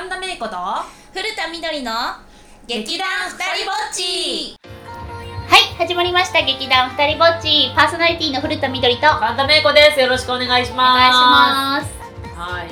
神田芽衣子と古田みどりの劇団ふたりぼっち。 はい、始まりました劇団ふたりぼっち、パーソナリティの古田みどりと神田芽衣子です。よろしくお願いしお願いしまます。 す。はい。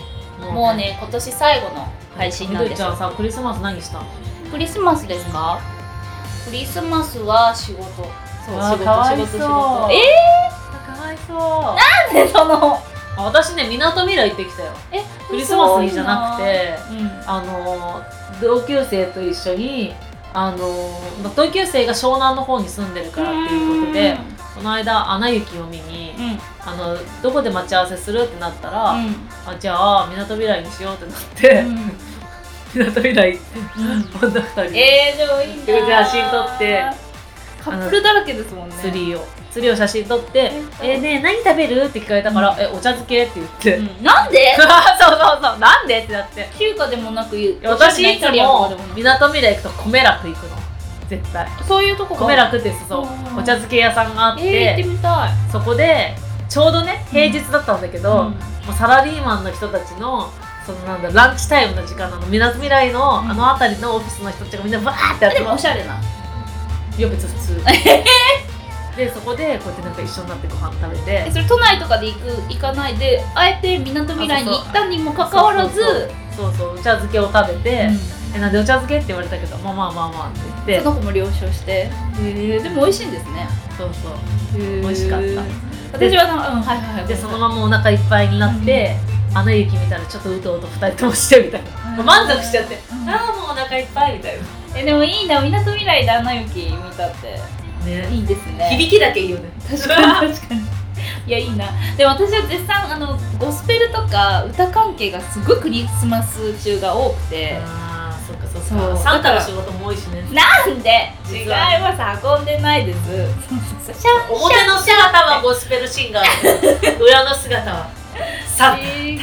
もうね、今年最後の配信なんですよ。 みどりちゃんさ、クリスマス何した？ クリスマスですか？クリスマスは仕事。そう、仕事。 かわいそう。かわいそう。 なんでその私ね、みなとみらい行ってきたよ。クリスマスにじゃなくて、同級生と一緒に同級生が湘南の方に住んでるからっていうことで、この間アナ雪を見に、どこで待ち合わせするってなったら、じゃあみなとみらいにしようってなって、みなとみらい行って女2人ででもいいんだ。 写真撮ってカップルだらけですもんね。 ツリーを写真撮って「ねえ何食べる?」って聞かれたから「お茶漬け」って言ってなんでそうなんでってなって、 中華でもなく私いつもみみなとみらい行くと米楽行くの、絶対。 そういうとこ米楽ってそうお茶漬け屋さんがあっ行ってて、 みたい。 そこでちょうどね平日だったんだけど、もうサラリーマンの人たちのランチタイムの時間なの。みなとみらいのあの辺りのオフィスの人たちがみんなバーってやってでもおしゃれな。 いや別に普通でそこでこうやってなんか一緒になってご飯食べて、 それ都内とかで行かないで、あえてみなとみらいに行ったにもかかわらず、 そうお茶漬けを食べて、なんでお茶漬けって言われたけど、まあって言って、 その子も了承して、でも美味しいんですね。 そう美味しかった。 私ははいでそのままお腹いっぱいになって、アナ雪見たらちょっとうとうと2人ともしてみたいな、満足しちゃって、ああもうお腹いっぱいみたいな。 でもいいな、みなとみらいでアナ雪見たってね、 いいですね。 響きだけいいよね。 確かにいやいいな。でも私は絶賛ゴスペルとか歌関係がすごいクリスマス中が多くて、 そっかサンタの仕事も多いしね。 なんで違います、運んでないです。 表の姿はゴスペルシンガー、裏の姿はサンタ。 違う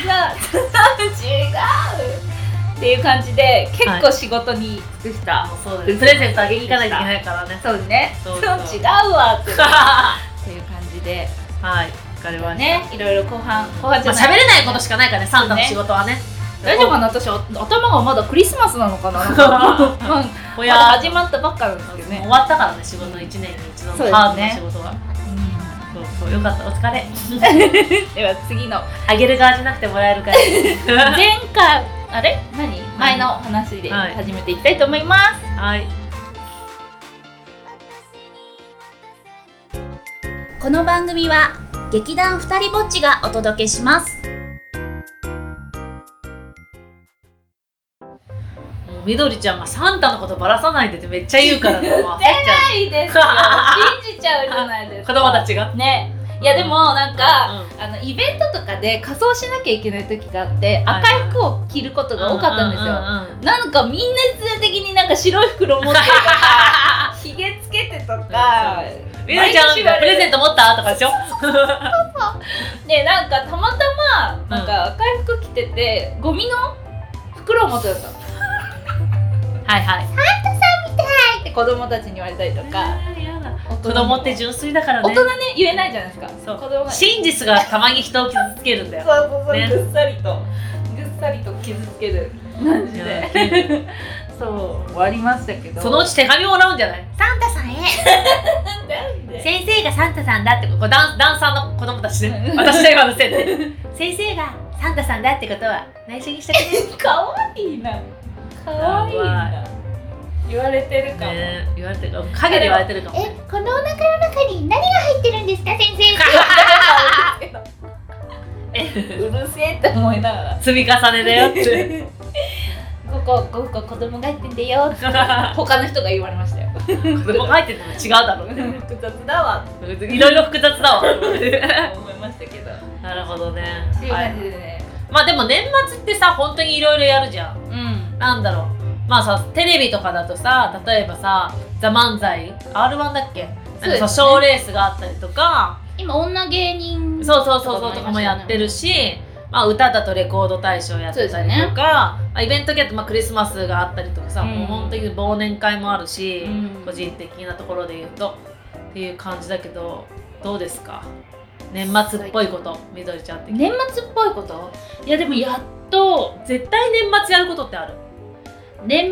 っていう感じで結構仕事に尽くした、 そうです。プレゼントあげに行かないといけないからね。 そうね。そう違うわっていう感じで、 はい、わかりましたね。いろいろ後半じゃない、 喋れないことしかないからね、サンタの仕事はね。 大丈夫かな、私頭がまだクリスマスなのかな。まだ始まったばっかなんですけどね。 終わったからね、仕事1年に一度のハードな仕事が。そうよかった、お疲れ。 では次のあげる側じゃなくてもらえるから。 前回前の話で始めていきたいと思います。 はい。 この番組は劇団ふたりぼっちがお届けします。 みどりちゃんがサンタのことばらさないでってめっちゃ言うからね。 出ないですよ。信じちゃうじゃないですか。 子供たちがね。いやでもなんか、イベントとかで仮装しなきゃいけない時があって、赤い服を着ることが多かったんですよ。なんかみんな必然的になんか白い袋持ってるとかひげつけてとか、 みどりちゃんプレゼント持ったとかでしょ。 でなんかたまたまなんか赤い服着てて、ゴミの袋を持ってた。 はいサンタさんみたいって子供たちに言われたりとか。 子供って純粋だからね。 大人ね、言えないじゃないですか。 そう、真実がたまに人を傷つけるんだよ。 そう、ぐっさりと傷つける感じでそう終わりましたけど、 そのうち手紙もらうんじゃない？ サンタさんへなんで先生がサンタさんだって、これダンサーの子供たちね。私の今のせいで先生がサンタさんだってことは内緒にしてくれ。 かわいいな、かわいいな。言われてるかも、 言われてるかも、影で言われてるかも。 このお腹の中に何が入ってるんですか先生ってうるせえって思いながら、 積み重ねだよって 5個子供が入ってんだよって他の人が言われましたよ。 子供が入ってるのも違うだろうね。 複雑だわっていろいろ複雑だわ思いましたけど。 なるほどね。 っていう感じでね、 まあでも年末ってさ、本当にいろいろやるじゃん。なんだろう、まあさ、テレビとかだとさ、例えばさ、ザ・漫才 R1 だっけ、なんか賞レースがあったりとか、 今女芸人そうとかもやってるし、まあ歌だとレコード大賞やってたりとか、イベント系だとクリスマスがあったりとかさ、もう本当に忘年会もあるし、個人的なところで言うとっていう感じだけど、どうですか？年末っぽいこと、みどりちゃん的に。 年末っぽいこと？いやでもやっ絶対年末やることってある？ 年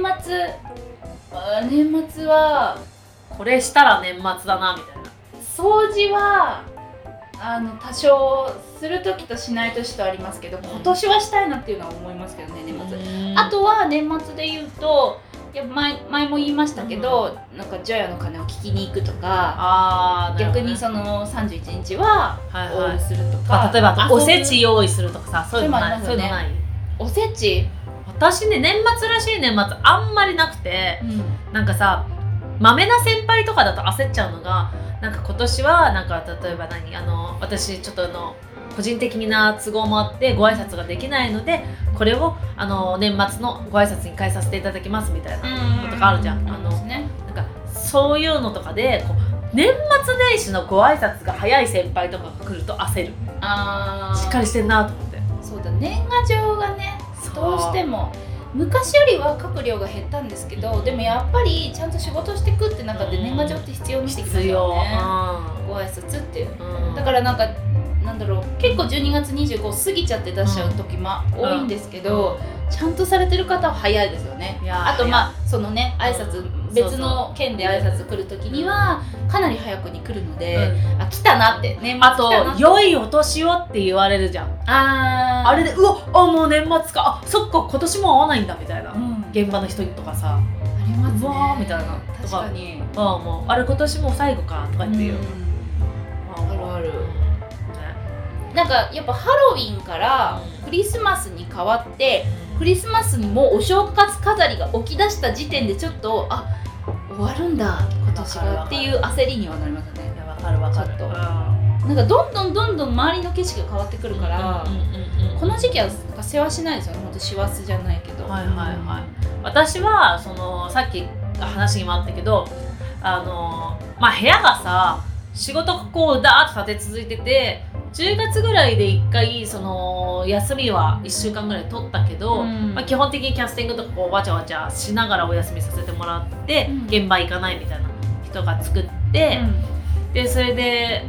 末はこれしたら年末だなみたいな。 掃除は多少する時としない時とありますけど、今年はしたいなっていうのは思いますけどね、年末。あとは年末で言うと、いや前も言いましたけど、なんか除夜の鐘を聞きに行くとか、逆にその31日はオールするとか、 例えばおせち用意するとかさ、そういうのない？そういうのない？ おせち、 私ね、年末らしい年末あんまりなくて、なんかさ、まめな先輩とかだと焦っちゃうのが、なんか今年はなんか例えば私ちょっと個人的な都合もあってご挨拶ができないので、これを年末のご挨拶に変えさせていただきますみたいなことがあるじゃん。なんかそういうのとかで年末年始のご挨拶が早い先輩とかが来ると焦る。しっかりしてんなと思って。 そうだ、年賀状がね、どうしても昔よりは書く量が減ったんですけど、でもやっぱりちゃんと仕事してくって中で年賀状って必要にしてきますよね。ご挨拶っていう、だからなんだろう、結構12月25過ぎちゃって出しちゃう時も多いんですけど、ちゃんとされてる方は早いですよね。あとそのね、挨拶別の県で挨拶来る時にはかなり早くに来るので、来たなって、年末来たなって。 あと良いお年をって言われるじゃん。あれでもう年末か、そっか今年も会わないんだみたいな、現場の人とかさ、 ありますね。 うわーみたいな。 確かに。 もうあれ今年も最後かとかっていう。 ある。なんかやっぱハロウィンからクリスマスに変わって、クリスマスにもお正月飾りが起き出した時点でちょっと終わるんだ今年がっていう焦りにはなりますね。 わかる。 ちょっとなんかどんどん周りの景色が変わってくるから、この時期は世話しないですよね。本当師走じゃないけど。 私はさっき話にもあったけど、部屋がさ、仕事がダーッと立て続いてて、10月ぐらいで1回休みは1週間ぐらい取ったけど、基本的にキャスティングとかわちゃわちゃしながらお休みさせてもらって、現場行かないみたいな人が作って、でそれで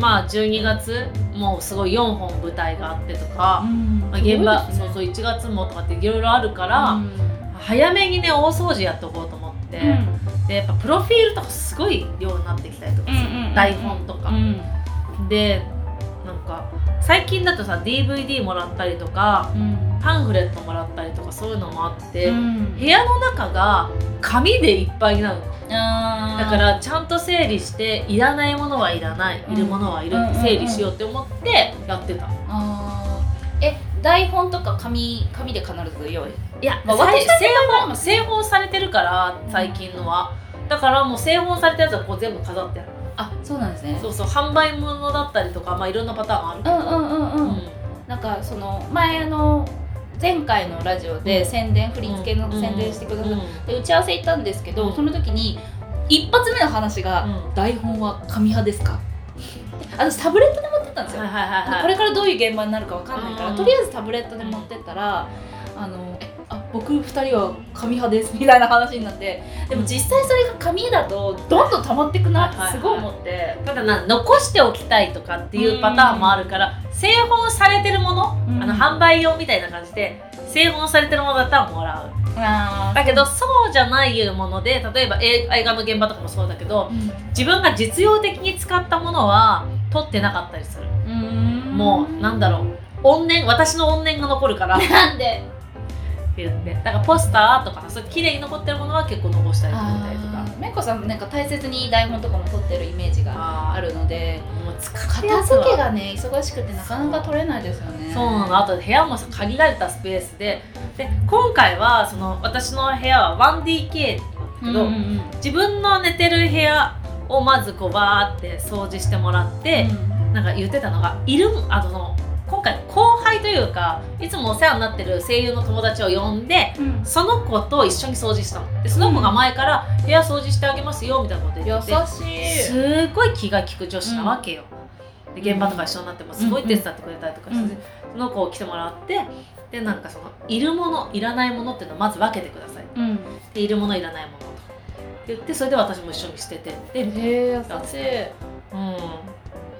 12月もうすごい4本舞台があってとか、現場そう1月もとかっていろいろあるから、早めにね大掃除やっておこうと思って、でやっぱプロフィールとかすごい量になってきたりとかする、台本とか、でなんか最近だとさ DVD もらったりとか、パンフレットもらったりとかそういうのもあって、部屋の中が紙でいっぱいになるの。だからちゃんと整理して、いらないものはいらない、いるものはいるって整理しようって思ってやってた。 台本とか紙で必ず用意？ いや、製本されてるから最近のは、だからもう製本されたやつは全部飾ってある。 そうなんですね。 そう販売物だったりとか、いろんなパターンあるけど、 なんか前回のラジオで振り付けの宣伝してくださって打ち合わせ行ったんですけど、その時に一発目の話が「台本は紙派ですか？」私タブレットで持ってったんですよ。これからどういう現場になるかわかんないから、とりあえずタブレットで持ってったら僕2人は紙派ですみたいな話になって、でも実際それが紙だとどんどん溜まってくなってすごい思って。 ただ残しておきたいとかっていうパターンもあるから、製本されてるもの、販売用みたいな感じで製本されてるものだったらもらう。だけどそうじゃないもので、例えば映画の現場とかもそうだけど、自分が実用的に使ったものは取ってなかったりする。もうなんだろう、私の怨念が残るから。 なんでって言って、だからポスターとかそう綺麗に残ってるものは結構残したりくれたりとか。 めいこさんなんか大切に台本とかも取ってるイメージがあるので、片付けがね忙しくてなかなか取れないですよね。 そうなの。あと部屋も限られたスペースで今回は私の部屋は 1DK なんだけど、自分の寝てる部屋をまずバーって掃除してもらって、なんか言ってたのが今回後輩というかいつもお世話になってる声優の友達を呼んで、その子と一緒に掃除したので、その子が前から部屋掃除してあげますよみたいなこと言ってて、 優しい、 すごい気が利く女子なわけよ。で現場とか一緒になってもすごい手伝ってくれたりとかして、その子を来てもらって、でなんかいるものいらないものっていうのをまず分けてください、でいるものいらないものとって言って、それで私も一緒にしてて、で優しい。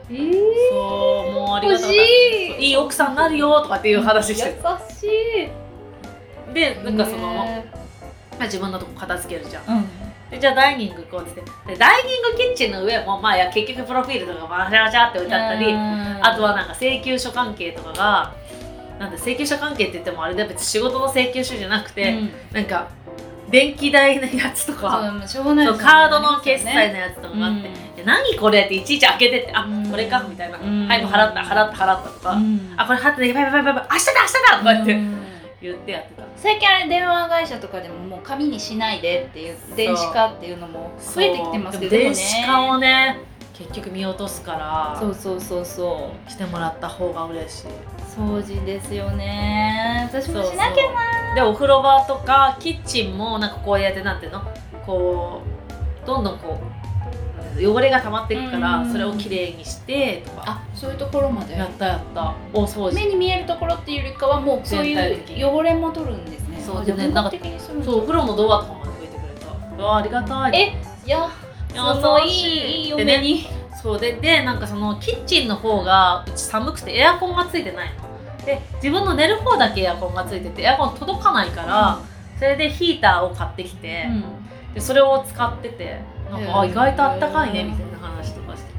そうもうありがたかった。いい奥さんになるよとかっていう話して優しい。 でなんかその、自分のとこ片付けるじゃん、 うん、 でじゃあダイニング行こうって言ってでダイニングキッチンの上もまあ結局プロフィールとかバシャバシャって置いてあったり、あとはなんか請求書関係とかがなんで請求書関係って言ってもあれで別に仕事の請求書じゃなくて、なんか電気代のやつとかそうカードの決済のやつとかがあって、で何これっていちいち開けてってこれかみたいな、はいもう払ったとか、これ払ってやばい明日だとか言って言ってやってた。 最近あれ電話会社とかでももう紙にしないでっていう電子化っていうのも増えてきてますけどね。 電子化をね結局見落とすからそうしてもらった方が嬉しい。 掃除ですよね。私もしなきゃな。 でお風呂場とかキッチンもなんかこうやってなんていうのこうどんどんこう汚れが溜まっていくからそれをきれいにしてとか。 そういうところまでやったお掃除。 目に見えるところっていうよりかはもうそういう汚れも取るんですね。 そうでねなんかそうお風呂のドアとかまで拭いてくれた。ありがたい。 いやそのいい嫁に。 そうでなんかそのキッチンの方がうち寒くてエアコンがついてないので自分の寝る方だけエアコンがついててエアコン届かないから、それでヒーターを買ってきて、でそれを使っててなんか意外とあったかいねみたいな話とかして、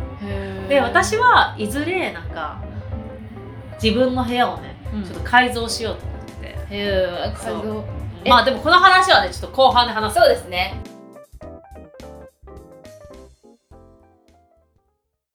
で私はいずれなんか自分の部屋をね、ちょっと改造しようと思って。 改造。 まあでもこの話はねちょっと後半で話す。 そうですね。